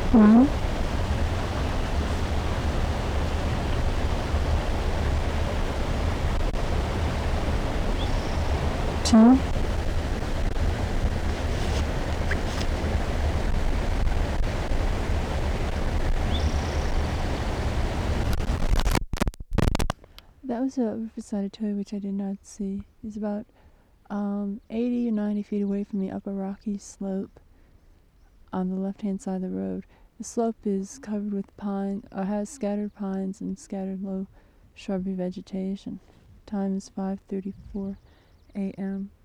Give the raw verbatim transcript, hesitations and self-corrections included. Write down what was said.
One, two, that was a Riverside toy which I did not see. It's about um, eighty or ninety feet away from me up a rocky slope on the left-hand side of the road. The slope is covered with pine, or has scattered pines and scattered low shrubby vegetation. Time is five thirty-four a m